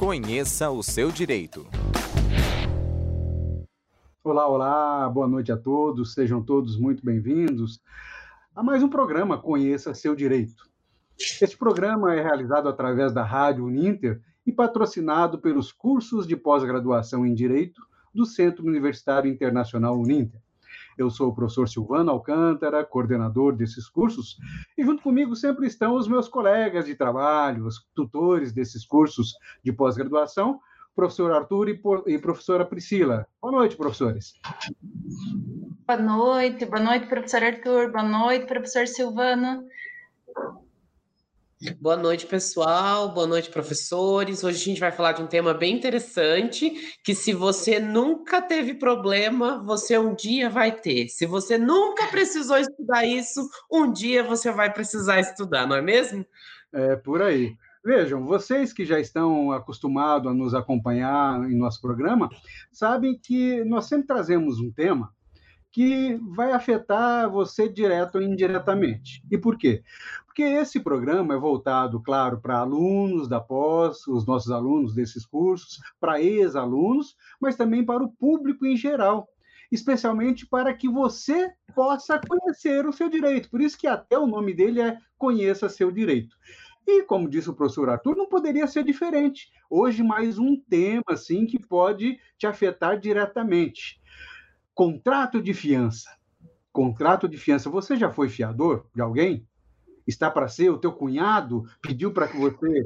Conheça o seu direito. Olá, olá, boa noite a todos, sejam todos muito bem-vindos a mais um programa Conheça Seu Direito. Este programa é realizado através da Rádio Uninter e patrocinado pelos cursos de pós-graduação em Direito do Centro Universitário Internacional Uninter. Eu sou o professor Silvano Alcântara, coordenador desses cursos, e junto comigo sempre estão os meus colegas de trabalho, os tutores desses cursos de pós-graduação, professor Arthur e professora Priscila. Boa noite, professores. Boa noite, professor Arthur, boa noite, professor Silvano. Boa noite, pessoal. Boa noite, professores. Hoje a gente vai falar de um tema bem interessante, que se você nunca teve problema, você um dia vai ter. Se você nunca precisou estudar isso, um dia você vai precisar estudar, não é mesmo? É por aí. Vejam, vocês que já estão acostumados a nos acompanhar em nosso programa, sabem que nós sempre trazemos um tema que vai afetar você direto ou indiretamente. E por quê? Porque esse programa é voltado, claro, para alunos da pós, os nossos alunos desses cursos, para ex-alunos, mas também para o público em geral, especialmente para que você possa conhecer o seu direito. Por isso que até o nome dele é Conheça Seu Direito. E, como disse o professor Arthur, não poderia ser diferente. Hoje, mais um tema assim, que pode te afetar diretamente. Contrato de fiança. Contrato de fiança. Você já foi fiador de alguém? Está para ser? O teu cunhado pediu para que você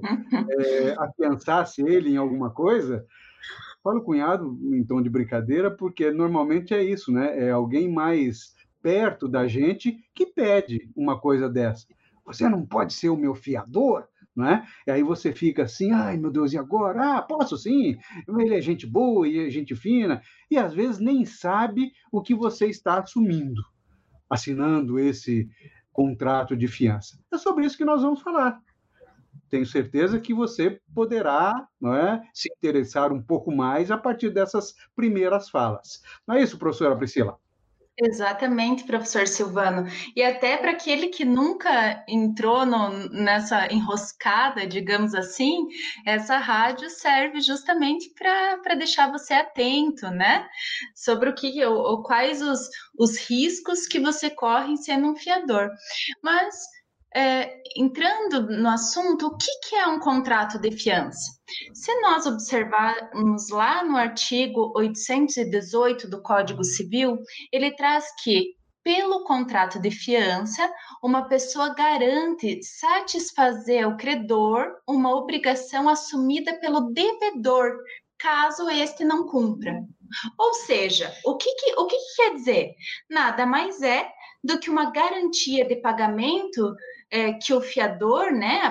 afiançasse ele em alguma coisa? Falo cunhado em tom de brincadeira, porque normalmente é isso, né? É alguém mais perto da gente que pede uma coisa dessa. Você não pode ser o meu fiador? Não é? E aí você fica assim, ai meu Deus, e agora? Ah, posso sim, ele é gente boa e é gente fina, e às vezes nem sabe o que você está assumindo, assinando esse contrato de fiança. É sobre isso que nós vamos falar. Tenho certeza que você poderá, não é, se interessar um pouco mais a partir dessas primeiras falas. Não é isso, professora Priscila? Exatamente, professor Silvano. E até para aquele que nunca entrou nessa enroscada, digamos assim, essa rádio serve justamente para deixar você atento, né? Sobre quais os riscos que você corre sendo um fiador. Mas entrando no assunto, o que é um contrato de fiança? Se nós observarmos lá no artigo 818 do Código Civil, ele traz que, pelo contrato de fiança, uma pessoa garante satisfazer ao credor uma obrigação assumida pelo devedor, caso este não cumpra. Ou seja, o que quer dizer? Nada mais é do que uma garantia de pagamento que o fiador, né,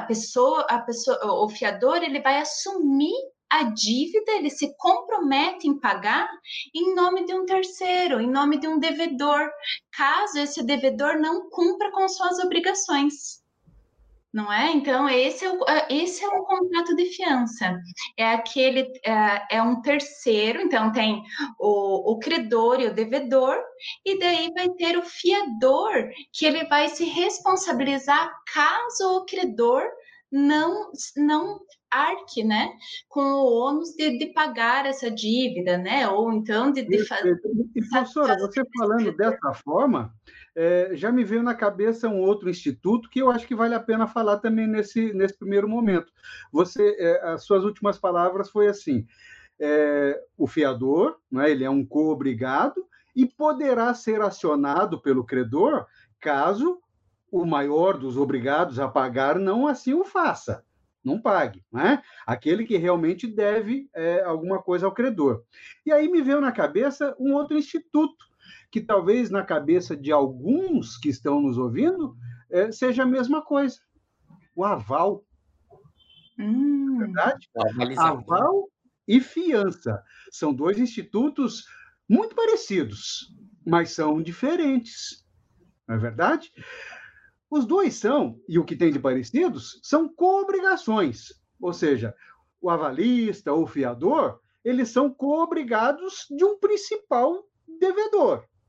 o fiador, ele vai assumir a dívida, ele se compromete em pagar em nome de um terceiro, em nome de um devedor, caso esse devedor não cumpra com suas obrigações. Não é? Então, esse é o contrato de fiança. É um terceiro, então tem o credor e o devedor, e daí vai ter o fiador, que ele vai se responsabilizar caso o credor não arque, né, com o ônus de pagar essa dívida, né, ou então de fazer... E, professora, você falando dessa forma, já me veio na cabeça um outro instituto que eu acho que vale a pena falar também nesse primeiro momento. As suas últimas palavras foi assim, o fiador, né, ele é um coobrigado e poderá ser acionado pelo credor caso o maior dos obrigados a pagar não assim o faça, não pague, né? Aquele que realmente deve alguma coisa ao credor. E aí me veio na cabeça um outro instituto, que talvez na cabeça de alguns que estão nos ouvindo seja a mesma coisa, o aval. Verdade? Aval e fiança. São dois institutos muito parecidos, mas são diferentes. Não é verdade? Os dois são, e o que tem de parecidos, são coobrigações. Ou seja, o avalista ou o fiador, eles são coobrigados de um principal devedor.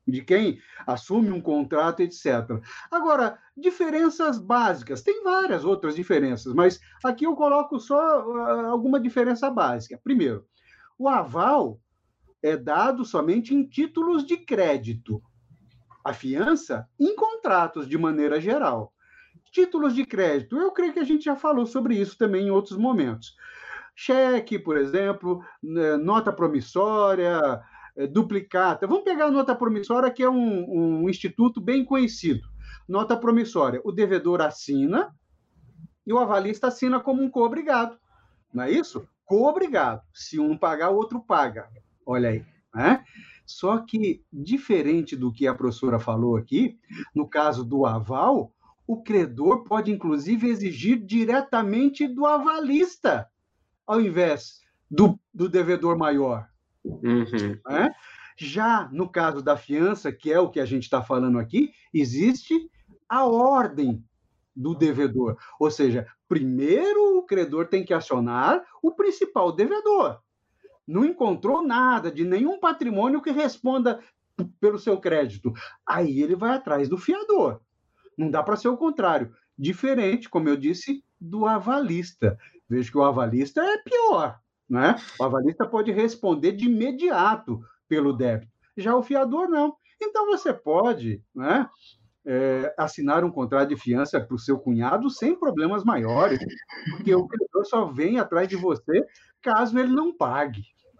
de quem assume um contrato, etc. Agora, diferenças básicas, tem várias outras diferenças, mas aqui eu coloco só alguma diferença básica. Primeiro, o aval é dado somente em títulos de crédito. A fiança em contratos, de maneira geral. Títulos de crédito, eu creio que a gente já falou sobre isso também em outros momentos. Cheque, por exemplo, nota promissória, duplicata. Vamos pegar a nota promissória, que é um instituto bem conhecido. Nota promissória, o devedor assina e o avalista assina como um coobrigado. Não é isso? Coobrigado. Se um pagar, o outro paga. Olha aí, né? Só que, diferente do que a professora falou aqui, no caso do aval, o credor pode, inclusive, exigir diretamente do avalista, ao invés do devedor maior. Uhum. Né? Já no caso da fiança, que é o que a gente está falando aqui, existe a ordem do devedor. Ou seja, primeiro o credor tem que acionar o principal devedor. Não encontrou nada de nenhum patrimônio que responda pelo seu crédito. Aí ele vai atrás do fiador. Não dá para ser o contrário. Diferente, como eu disse, do avalista. Vejo que o avalista é pior, né? O avalista pode responder de imediato pelo débito. Já o fiador, não. Então, você pode, né, assinar um contrato de fiança para o seu cunhado sem problemas maiores, porque o credor só vem atrás de você caso ele não pague.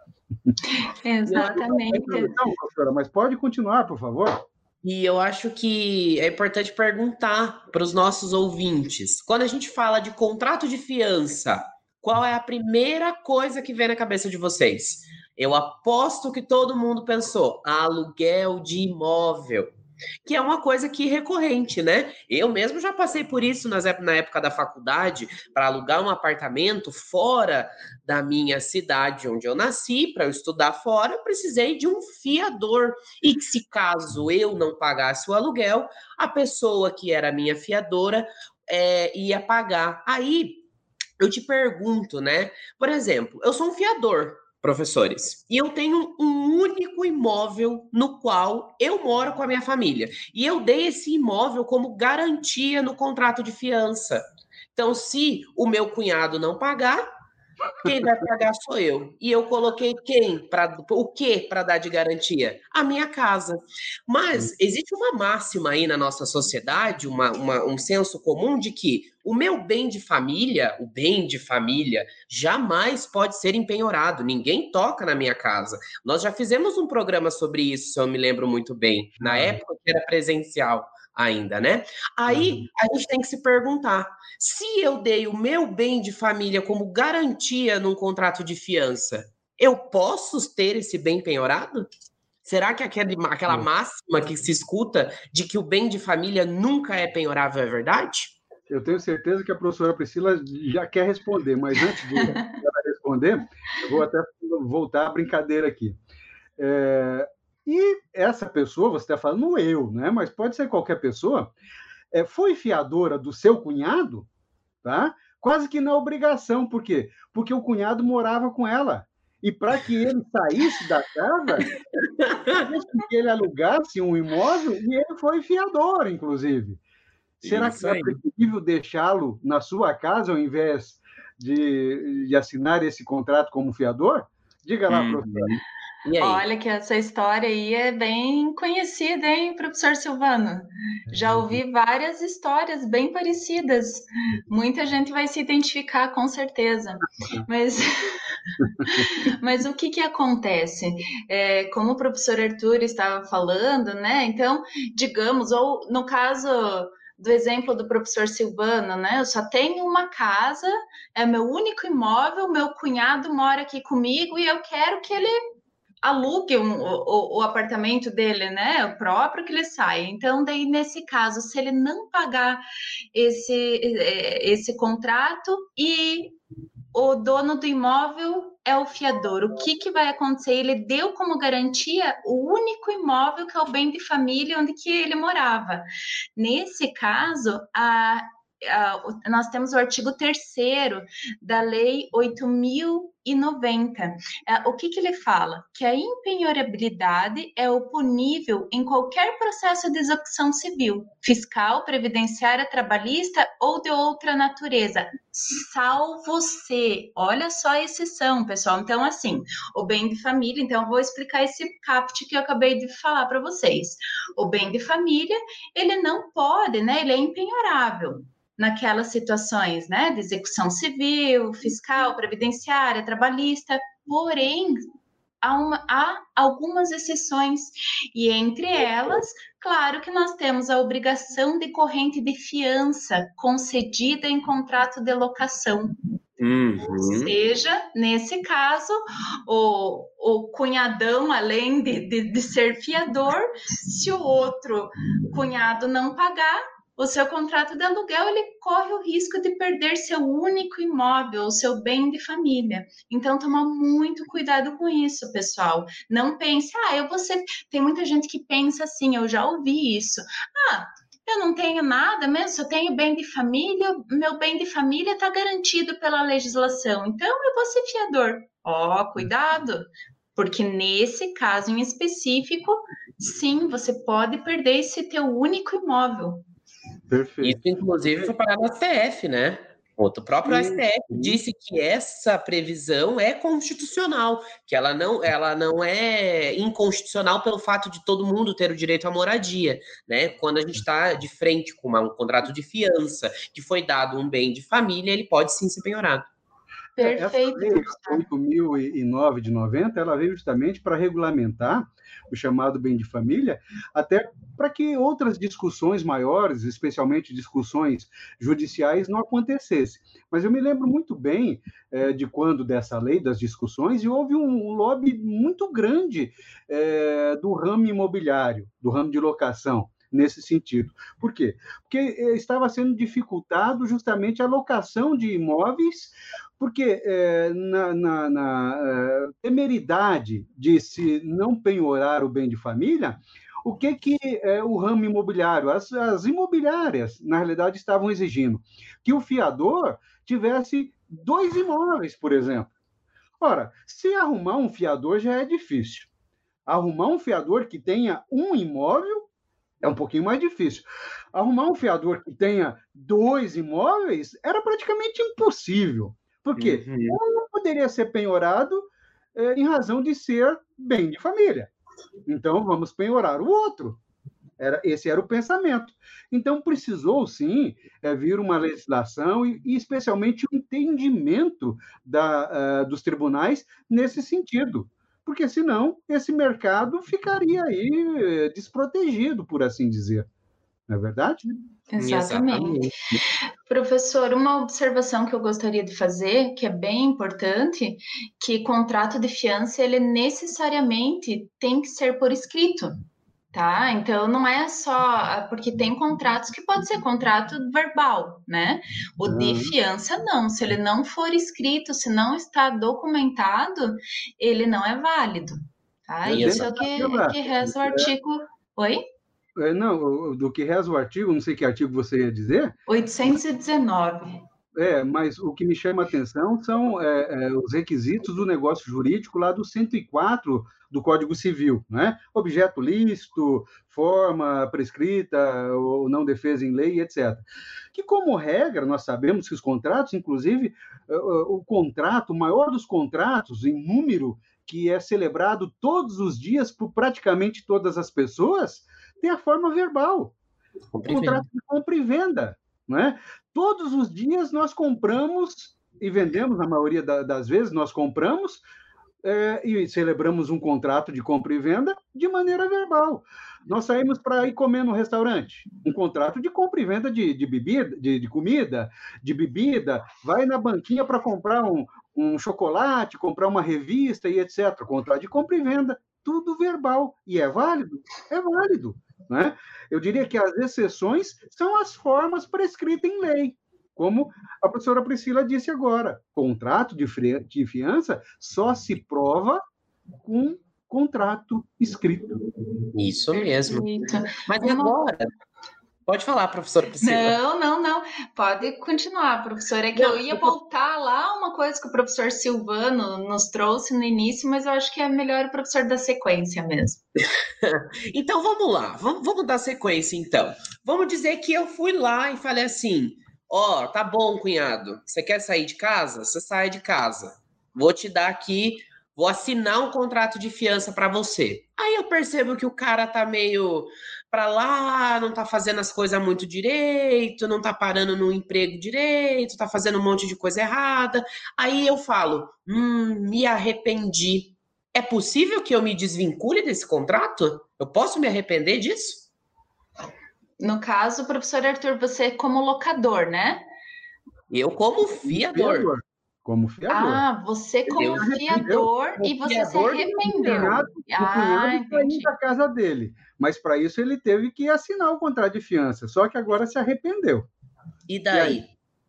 Exatamente. Não, professora, mas pode continuar, por favor. E eu acho que é importante perguntar para os nossos ouvintes, quando a gente fala de contrato de fiança, qual é a primeira coisa que vem na cabeça de vocês? Eu aposto que todo mundo pensou, aluguel de imóvel, que é uma coisa que é recorrente, né? Eu mesmo já passei por isso na época da faculdade, para alugar um apartamento fora da minha cidade onde eu nasci, para eu estudar fora, eu precisei de um fiador. E se caso eu não pagasse o aluguel, a pessoa que era minha fiadora ia pagar. Aí eu te pergunto, né? Por exemplo, eu sou um fiador, professores, e eu tenho um único imóvel no qual eu moro com a minha família. E eu dei esse imóvel como garantia no contrato de fiança. Então, se o meu cunhado não pagar, quem vai pagar sou eu. E eu coloquei o que para dar de garantia? A minha casa. Mas existe uma máxima aí na nossa sociedade, um senso comum de que o meu bem de família, o bem de família, jamais pode ser empenhorado. Ninguém toca na minha casa. Nós já fizemos um programa sobre isso, se eu me lembro muito bem, na época que era presencial ainda, né? Aí a gente tem que se perguntar, se eu dei o meu bem de família como garantia num contrato de fiança, eu posso ter esse bem penhorado? Será que aquela máxima que se escuta de que o bem de família nunca é penhorável é verdade? Eu tenho certeza que a professora Priscila já quer responder, mas antes de ela responder, eu vou até voltar à brincadeira aqui. E essa pessoa, você está falando eu, né? Mas pode ser qualquer pessoa, foi fiadora do seu cunhado, tá? Quase que na obrigação. Por quê? Porque o cunhado morava com ela. E para que ele saísse da casa, que ele alugasse um imóvel, e ele foi fiador, inclusive. Será que é preferível deixá-lo na sua casa ao invés de assinar esse contrato como fiador? Diga lá, professor. Olha que essa história aí é bem conhecida, hein, professor Silvano? Já ouvi várias histórias bem parecidas. Muita gente vai se identificar, com certeza. Mas o que acontece? Como o professor Arthur estava falando, né? Então, digamos, ou no caso do exemplo do professor Silvano, né? Eu só tenho uma casa, é meu único imóvel, meu cunhado mora aqui comigo e eu quero que ele alugue o apartamento dele, né? O próprio que ele saia. Então, daí, nesse caso, se ele não pagar esse contrato e o dono do imóvel é o fiador, o que vai acontecer? Ele deu como garantia o único imóvel que é o bem de família onde que ele morava. Nesse caso, nós temos o artigo 3º da Lei 8.090. O que ele fala? Que a impenhorabilidade é o punível em qualquer processo de execução civil, fiscal, previdenciária, trabalhista ou de outra natureza, salvo se, olha só a exceção, pessoal. Então, assim, o bem de família, então eu vou explicar esse caput que eu acabei de falar para vocês. O bem de família, ele não pode, né? Ele é impenhorável naquelas situações, né, de execução civil, fiscal, previdenciária, trabalhista, porém, há algumas exceções, e entre elas, claro que nós temos a obrigação de corrente de fiança concedida em contrato de locação. Ou seja, nesse caso, o cunhadão, além de ser fiador, se o outro cunhado não pagar o seu contrato de aluguel, ele corre o risco de perder seu único imóvel, o seu bem de família. Então, tomar muito cuidado com isso, pessoal. Não pense, eu vou ser... Tem muita gente que pensa assim, eu já ouvi isso. Eu não tenho nada mesmo, se eu tenho bem de família, meu bem de família está garantido pela legislação, então eu vou ser fiador. Cuidado, porque nesse caso em específico, sim, você pode perder esse teu único imóvel. Perfeito. Isso, inclusive, foi parar no STF, né? O próprio STF disse que essa previsão é constitucional, que ela não é inconstitucional pelo fato de todo mundo ter o direito à moradia, né? Quando a gente está de frente com um contrato de fiança, que foi dado um bem de família, ele pode sim ser penhorado. Perfeito. Essa lei 8.009 de 90, ela veio justamente para regulamentar o chamado bem de família, até para que outras discussões maiores, especialmente discussões judiciais, não acontecessem. Mas eu me lembro muito bem de quando dessa lei, das discussões, e houve um lobby muito grande do ramo imobiliário, do ramo de locação, nesse sentido. Por quê? Porque estava sendo dificultado justamente a locação de imóveis, porque na temeridade de se não penhorar o bem de família, o que o ramo imobiliário, as imobiliárias, na realidade, estavam exigindo? Que o fiador tivesse 2 imóveis, por exemplo. Ora, se arrumar um fiador já é difícil. Arrumar um fiador que tenha um imóvel é um pouquinho mais difícil. Arrumar um fiador que tenha 2 imóveis era praticamente impossível. Por quê? Um não poderia ser penhorado em razão de ser bem de família. Então, vamos penhorar o outro. Esse era o pensamento. Então, precisou, sim, vir uma legislação e especialmente o entendimento dos tribunais nesse sentido. Porque, senão, esse mercado ficaria aí desprotegido, por assim dizer. Não é verdade? Exatamente. Professor, uma observação que eu gostaria de fazer, que é bem importante, que contrato de fiança, ele necessariamente tem que ser por escrito, tá? Então, não é só... Porque tem contratos que pode ser contrato verbal, né? O de fiança, não. Se ele não for escrito, se não está documentado, ele não é válido, tá? Isso é o que reza o artigo... Oi? Não, do que reza o artigo, não sei que artigo você ia dizer. 819. Mas o que me chama a atenção são os requisitos do negócio jurídico lá do 104 do Código Civil, né? Objeto lícito, forma prescrita ou não defesa em lei, etc. Que, como regra, nós sabemos que os contratos, inclusive, o maior dos contratos, em número, que é celebrado todos os dias por praticamente todas as pessoas, tem a forma verbal. O contrato de compra e venda, né? Todos os dias nós compramos e vendemos, na maioria das vezes nós compramos e celebramos um contrato de compra e venda de maneira verbal. Nós saímos para ir comer no restaurante, um contrato de compra e venda de bebida, de comida, de bebida, vai na banquinha para comprar um chocolate, comprar uma revista e etc. Contrato de compra e venda, tudo verbal. E é válido? É válido. Né? Eu diria que as exceções são as formas prescritas em lei, como a professora Priscila disse agora. Contrato de fiança só se prova com contrato escrito. Isso mesmo. Mas agora, Pode falar, professora Priscila. Não. Pode continuar, professor. É que eu ia voltar lá uma coisa que o professor Silvano nos trouxe no início, mas eu acho que é melhor o professor da sequência mesmo. Então vamos lá, vamos dar sequência então. Vamos dizer que eu fui lá e falei assim: ó, tá bom, cunhado, você quer sair de casa? Você sai de casa. Vou te dar aqui, vou assinar um contrato de fiança para você. Aí eu percebo que o cara tá meio pra lá, não tá fazendo as coisas muito direito, não tá parando no emprego direito, tá fazendo um monte de coisa errada. Aí eu falo: me arrependi. É possível que eu me desvincule desse contrato? Eu posso me arrepender disso? No caso, professor Arthur, você como locador, né? Eu como fiador. Como fiador. Ah, você como fiador e você se arrependeu. O cunhado saiu da casa dele, mas para isso ele teve que assinar o contrato de fiança, só que agora se arrependeu. E daí?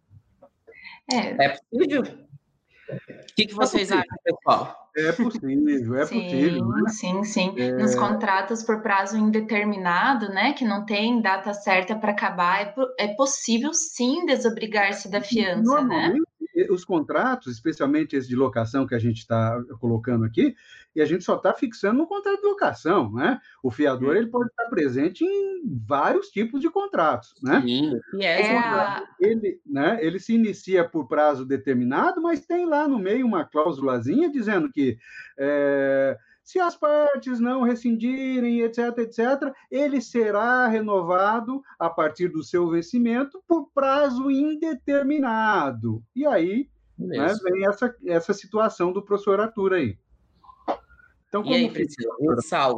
É possível? O que vocês acham, pessoal? É possível, possível. Né? Sim. Nos contratos por prazo indeterminado, né, que não tem data certa para acabar, é possível sim desobrigar-se da fiança, Normalmente, né? Os contratos, especialmente esse de locação que a gente está colocando aqui, e a gente só está fixando no contrato de locação, né? O fiador ele pode estar presente em vários tipos de contratos, né? Sim, ele se inicia por prazo determinado, mas tem lá no meio uma cláusulazinha dizendo que se as partes não rescindirem, etc., ele será renovado a partir do seu vencimento por prazo indeterminado. E aí vem essa situação do professor Arthur aí. Então, e aí, Priscila, um salve.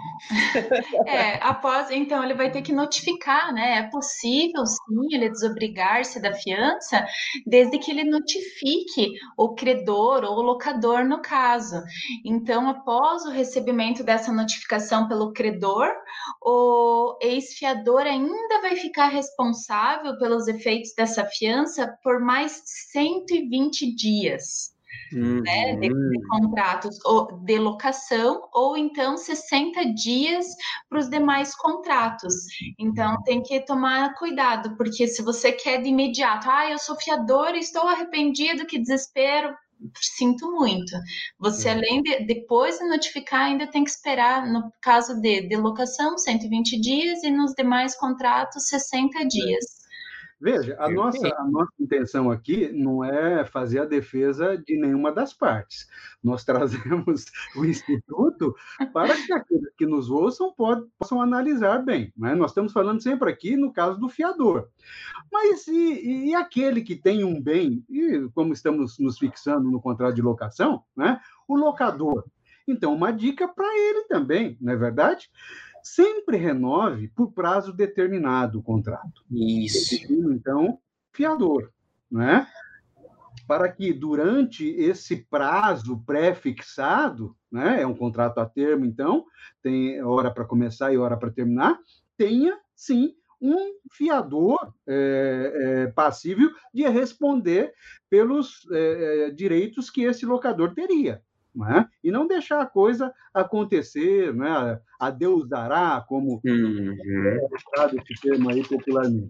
Então ele vai ter que notificar, né? É possível, sim, ele desobrigar-se da fiança, desde que ele notifique o credor ou o locador, no caso. Então, após o recebimento dessa notificação pelo credor, o ex-fiador ainda vai ficar responsável pelos efeitos dessa fiança por mais 120 dias. Né, de contratos de locação, ou então 60 dias para os demais contratos. Então, tem que tomar cuidado, porque se você quer de imediato, eu sou fiador, estou arrependido, que desespero, sinto muito. Você, além de, depois de notificar, ainda tem que esperar, no caso de locação, 120 dias, e nos demais contratos, 60 dias. Veja, a nossa intenção aqui não é fazer a defesa de nenhuma das partes. Nós trazemos o Instituto para que aqueles que nos ouçam possam analisar bem. Né? Nós estamos falando sempre aqui no caso do fiador. Mas e aquele que tem um bem, e como estamos nos fixando no contrato de locação, né? O locador. Então, uma dica para ele também, não é verdade? Sempre renove por prazo determinado o contrato. Isso. Então, fiador, né? Para que durante esse prazo pré-fixado, né? É um contrato a termo, então, tem hora para começar e hora para terminar, tenha, sim, um fiador passível de responder pelos direitos que esse locador teria. Né? E não deixar a coisa acontecer, né? A Deus dará, como é usado esse termo aí popularmente.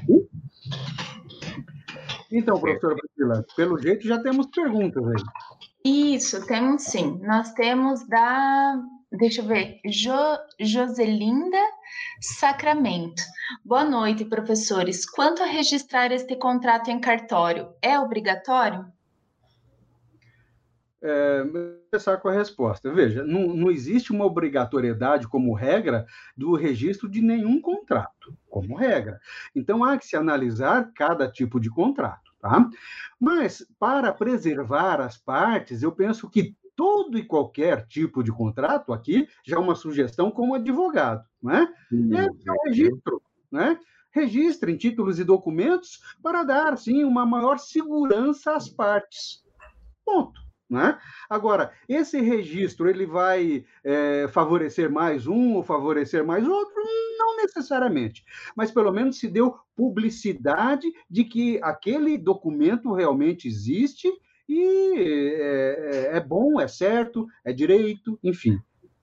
Então, professora Priscila, pelo jeito já temos perguntas aí. Isso, temos sim. Nós temos deixa eu ver, Joselinda Sacramento. Boa noite, professores. Quanto a registrar este contrato em cartório, é obrigatório? Vou começar com a resposta. Veja, não existe uma obrigatoriedade como regra do registro de nenhum contrato, como regra. Então, há que se analisar cada tipo de contrato, tá? Mas, para preservar as partes, eu penso que todo e qualquer tipo de contrato, aqui, já é uma sugestão como advogado, né? É o registro, né? Registrem títulos e documentos para dar, sim, uma maior segurança às partes. Ponto. Né? Agora, esse registro ele vai favorecer mais um ou favorecer mais outro? Não necessariamente, mas pelo menos se deu publicidade de que aquele documento realmente existe e é bom, é certo, é direito, enfim.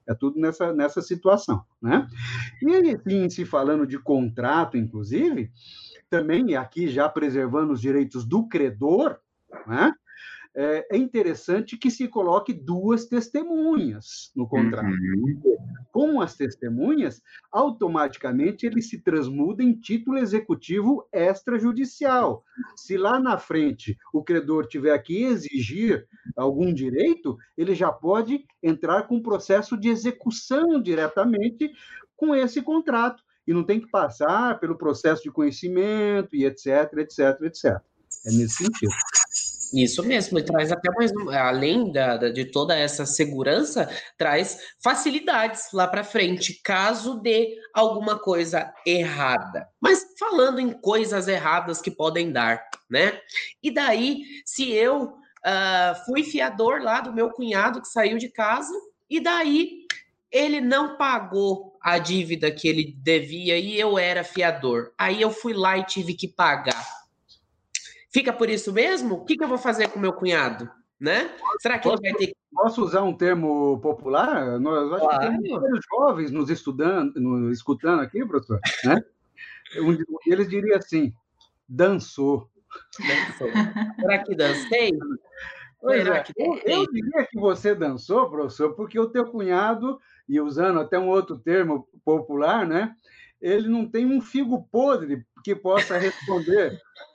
É tudo nessa situação, né? E, assim, se falando de contrato, inclusive, também aqui já preservando os direitos do credor, né? É interessante que se coloque 2 testemunhas no contrato. Com as testemunhas, automaticamente ele se transmuda em título executivo extrajudicial. Se lá na frente o credor tiver que exigir algum direito, ele já pode entrar com processo de execução diretamente com esse contrato, e não tem que passar pelo processo de conhecimento e etc, etc, etc. É nesse sentido. Isso mesmo, e traz até mais, além de toda essa segurança, traz facilidades lá para frente, caso dê alguma coisa errada. Mas falando em coisas erradas que podem dar, né? E daí, se eu fui fiador lá do meu cunhado que saiu de casa, e daí ele não pagou a dívida que ele devia e eu era fiador. Aí eu fui lá e tive que pagar. Fica por isso mesmo? O que eu vou fazer com o meu cunhado? Né? Será que ele vai ter que... Posso usar um termo popular? Nós acho que temos vários jovens nos escutando aqui, professor. Né? Um deles diria assim, dançou. Será que dancei? Será que eu diria que você dançou, professor, porque o teu cunhado, e usando até um outro termo popular, né? Ele não tem um figo podre que possa responder.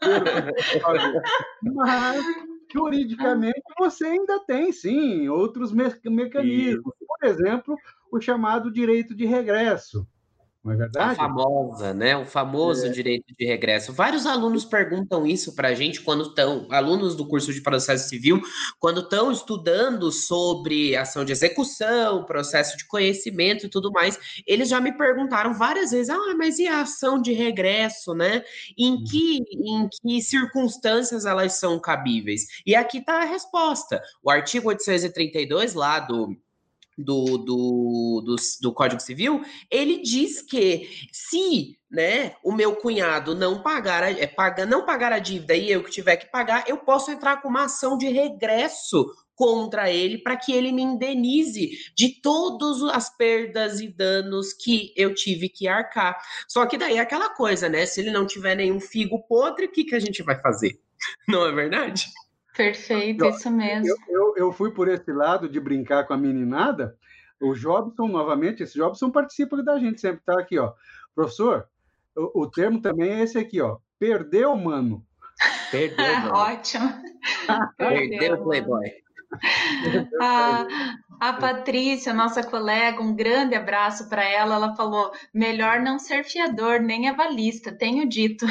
Mas, juridicamente, você ainda tem, sim, outros mecanismos. Por exemplo, o chamado direito de regresso. Não é verdade? O famoso direito de regresso. Vários alunos perguntam isso para a gente quando estão, alunos do curso de processo civil, quando estão estudando sobre ação de execução, processo de conhecimento e tudo mais, eles já me perguntaram várias vezes, mas e a ação de regresso, né? Em que circunstâncias elas são cabíveis? E aqui está a resposta. O artigo 832 lá do Código Civil, ele diz que se, né, o meu cunhado não pagar a dívida e eu que tiver que pagar, eu posso entrar com uma ação de regresso contra ele para que ele me indenize de todas as perdas e danos que eu tive que arcar. Só que daí é aquela coisa, né? Se ele não tiver nenhum figo podre, o que a gente vai fazer? Não é verdade? Perfeito, isso mesmo. Eu fui por esse lado de brincar com a meninada. O Jobson, novamente, esse Jobson participa da gente, sempre está aqui, ó. Professor, o termo também é esse aqui, ó. Perdeu, mano. Perdeu, mano. Ótimo. Perdeu o Playboy. A Patrícia, nossa colega, um grande abraço para ela. Ela falou: melhor não ser fiador, nem avalista, tenho dito.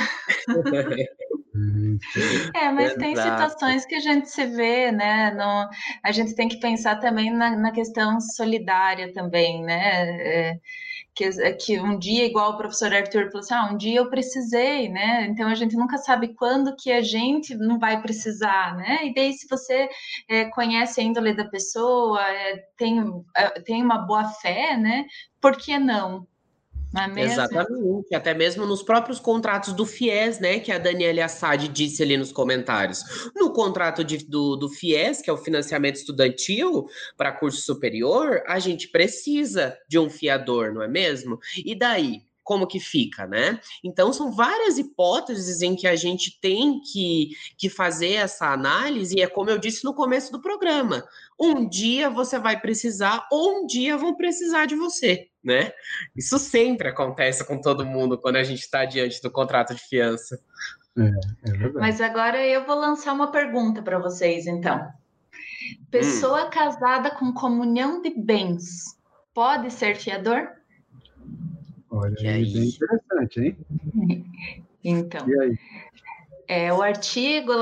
Mas tem situações que a gente se vê, né? A gente tem que pensar também na questão solidária também, né? Que um dia, igual o professor Arthur falou assim, um dia eu precisei, né? Então a gente nunca sabe quando que a gente não vai precisar, né? E daí se você conhece a índole da pessoa, tem uma boa fé, né? Por que não? Não é mesmo? Exatamente, até mesmo nos próprios contratos do FIES, né, que a Daniela Assad disse ali nos comentários. No contrato do FIES, que é o financiamento estudantil para curso superior, a gente precisa de um fiador, não é mesmo? E daí? Como que fica, né? Então, são várias hipóteses em que a gente tem que fazer essa análise, e é como eu disse no começo do programa, um dia você vai precisar, ou um dia vão precisar de você, né? Isso sempre acontece com todo mundo quando a gente está diante do contrato de fiança. É verdade. Mas agora eu vou lançar uma pergunta para vocês, então. Pessoa casada com comunhão de bens pode ser fiador? Olha, aí bem interessante, hein? Então, e aí? O artigo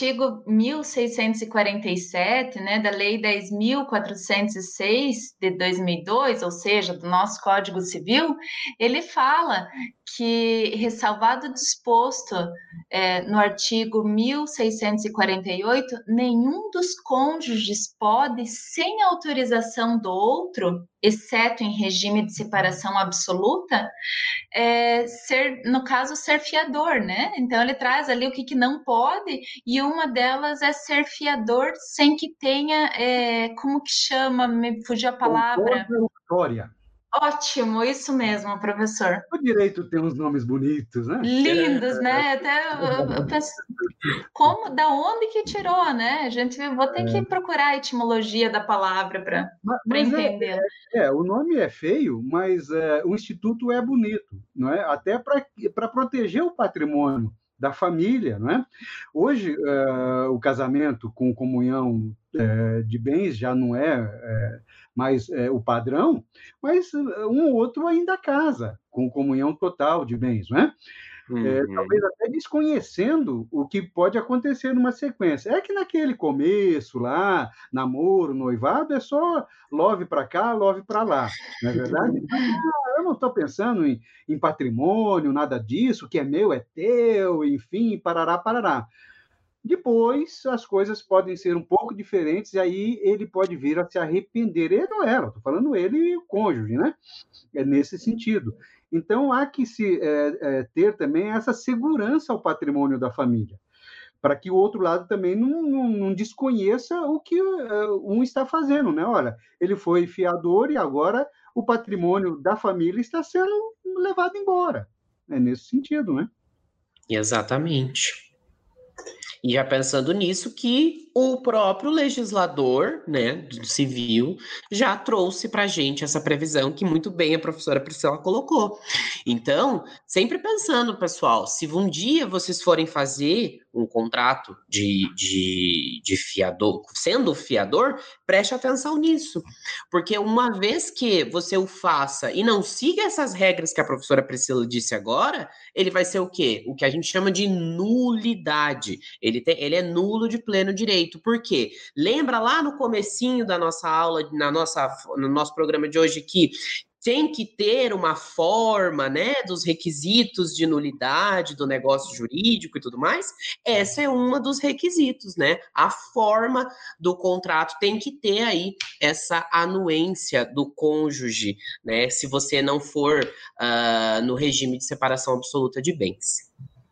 1647, né, da Lei 10.406 de 2002, ou seja, do nosso Código Civil, ele fala que, ressalvado o disposto no artigo 1648, nenhum dos cônjuges pode, sem autorização do outro, exceto em regime de separação absoluta, no caso, ser fiador, né? Então ele traz ali o que não pode, e uma delas é ser fiador sem que tenha, como que chama? Me fugiu a palavra. História. Ótimo, isso mesmo, professor. O direito tem uns nomes bonitos, né? Lindos, né? Até eu penso, da onde que tirou, né? Vou ter que procurar a etimologia da palavra para entender. O nome é feio, mas o instituto é bonito, não é? Até para proteger o patrimônio da família, não é? Hoje, o casamento com comunhão de bens já não é mais o padrão, mas um ou outro ainda casa com comunhão total de bens, não é? Talvez até desconhecendo o que pode acontecer numa sequência. É que naquele começo lá, namoro, noivado, é só love para cá, love para lá, não é verdade? Eu não estou pensando em patrimônio, nada disso, o que é meu é teu, enfim, parará, parará. Depois, as coisas podem ser um pouco diferentes e aí ele pode vir a se arrepender. Ele ou ela, estou falando ele e o cônjuge, né? É nesse sentido. Então, há que se ter também essa segurança ao patrimônio da família, para que o outro lado também não desconheça o que um está fazendo, né? Olha, ele foi fiador e agora o patrimônio da família está sendo levado embora. É nesse sentido, né? Exatamente. E já pensando nisso, que o próprio legislador, né, do civil, já trouxe para a gente essa previsão que muito bem a professora Priscila colocou. Então, sempre pensando, pessoal, se um dia vocês forem fazer um contrato de fiador, sendo fiador, preste atenção nisso. Porque uma vez que você o faça e não siga essas regras que a professora Priscila disse agora, ele vai ser o quê? O que a gente chama de nulidade. Ele é nulo de pleno direito. Por quê? Lembra lá no comecinho da nossa aula, no nosso programa de hoje, que tem que ter uma forma, né, dos requisitos de nulidade do negócio jurídico e tudo mais? Essa é uma dos requisitos, né? A forma do contrato tem que ter aí essa anuência do cônjuge, né? Se você não for no regime de separação absoluta de bens.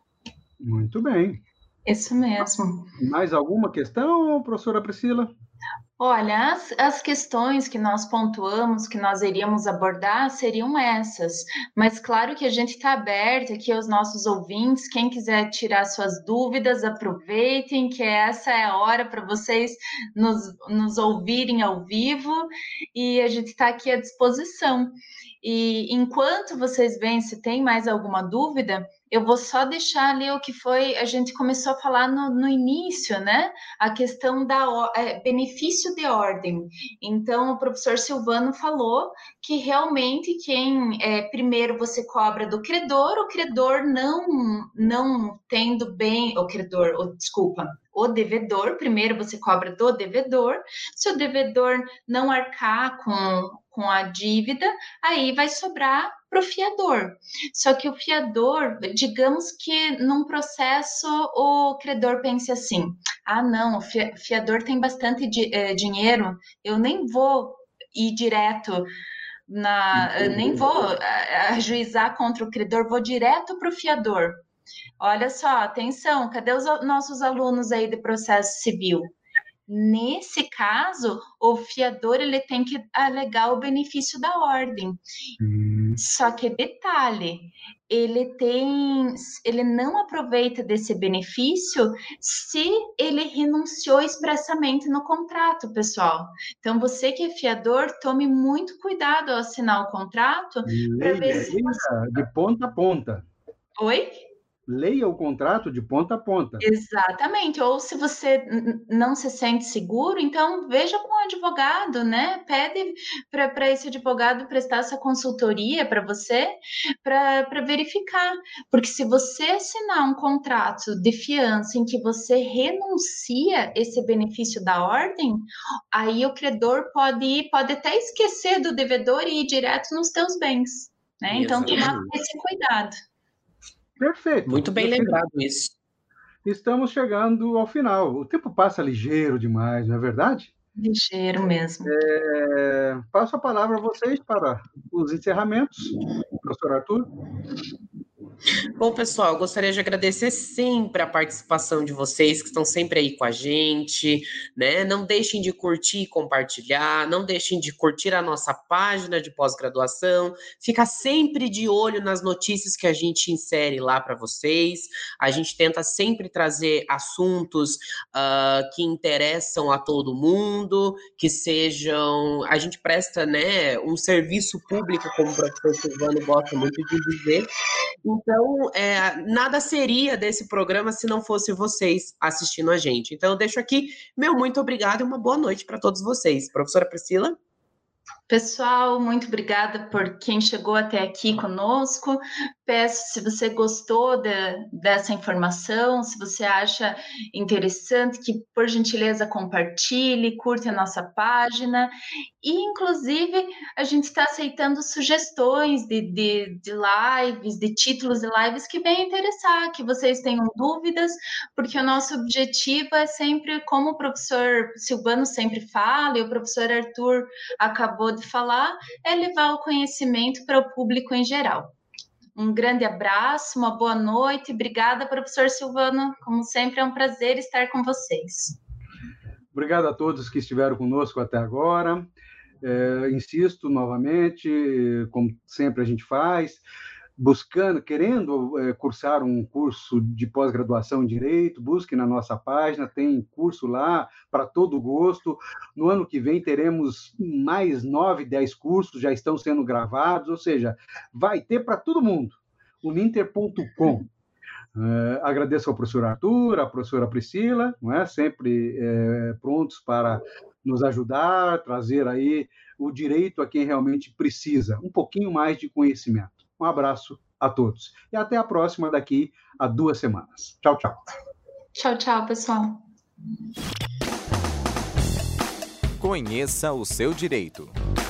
Muito bem. Isso mesmo. Mais alguma questão, professora Priscila? Olha, as questões que nós pontuamos, que nós iríamos abordar, seriam essas. Mas claro que a gente está aberto aqui aos nossos ouvintes. Quem quiser tirar suas dúvidas, aproveitem, que essa é a hora para vocês nos ouvirem ao vivo. E a gente está aqui à disposição. E enquanto vocês veem se tem mais alguma dúvida, eu vou só deixar ali o que foi, a gente começou a falar no início, né? A questão da benefício de ordem. Então, o professor Silvano falou que realmente primeiro você cobra do credor, o credor não tendo bem, o devedor, primeiro você cobra do devedor, se o devedor não arcar com a dívida, aí vai sobrar para o fiador. Só que o fiador, digamos que num processo o credor pense assim, não, o fiador tem bastante dinheiro, eu nem vou ir direto nem vou ajuizar contra o credor, vou direto para o fiador. Olha só, atenção, cadê os nossos alunos aí de processo civil? Nesse caso, o fiador ele tem que alegar o benefício da ordem. Só que detalhe, ele não aproveita desse benefício se ele renunciou expressamente no contrato, pessoal. Então, você que é fiador, tome muito cuidado ao assinar o contrato para ver se de ponta a ponta. Oi? Leia o contrato de ponta a ponta. Exatamente. Ou se você não se sente seguro, então veja com o advogado, né? Pede para esse advogado prestar essa consultoria para você, para verificar. Porque se você assinar um contrato de fiança em que você renuncia esse benefício da ordem, aí o credor pode até esquecer do devedor e ir direto nos teus bens, né? Então, tomar esse cuidado. Perfeito. Muito bem lembrado isso. Estamos chegando ao final. O tempo passa ligeiro demais, não é verdade? Ligeiro mesmo. Passo a palavra a vocês para os encerramentos. Professor Arthur. Bom, pessoal, eu gostaria de agradecer sempre a participação de vocês que estão sempre aí com a gente, né? Não deixem de curtir e compartilhar, não deixem de curtir a nossa página de pós-graduação, fica sempre de olho nas notícias que a gente insere lá para vocês. A gente tenta sempre trazer assuntos que interessam a todo mundo, que sejam... A gente presta, né, um serviço público, como o professor Silvano gosta muito de dizer. Então, nada seria desse programa se não fosse vocês assistindo a gente. Então, eu deixo aqui meu muito obrigado e uma boa noite para todos vocês. Professora Priscila? Pessoal, muito obrigada por quem chegou até aqui conosco. Peço, se você gostou dessa informação, se você acha interessante, que, por gentileza, compartilhe, curta a nossa página. E, inclusive, a gente está aceitando sugestões de lives, de títulos de lives que venham interessar, que vocês tenham dúvidas, porque o nosso objetivo é sempre, como o professor Silvano sempre fala, e o professor Arthur acabou de falar, é levar o conhecimento para o público em geral. Um grande abraço, uma boa noite. Obrigada, professor Silvano. Como sempre, é um prazer estar com vocês. Obrigado a todos que estiveram conosco até agora. Insisto novamente, como sempre a gente faz, querendo cursar um curso de pós-graduação em Direito, busque na nossa página, tem curso lá para todo gosto. No ano que vem teremos mais 9, 10 cursos, já estão sendo gravados, ou seja, vai ter para todo mundo. Uninter.com. Agradeço ao professor Arthur, à professora Priscila, sempre prontos para nos ajudar, trazer aí o direito a quem realmente precisa, um pouquinho mais de conhecimento. Um abraço a todos. E até a próxima daqui a 2 semanas. Tchau, tchau. Tchau, tchau, pessoal. Conheça o seu direito.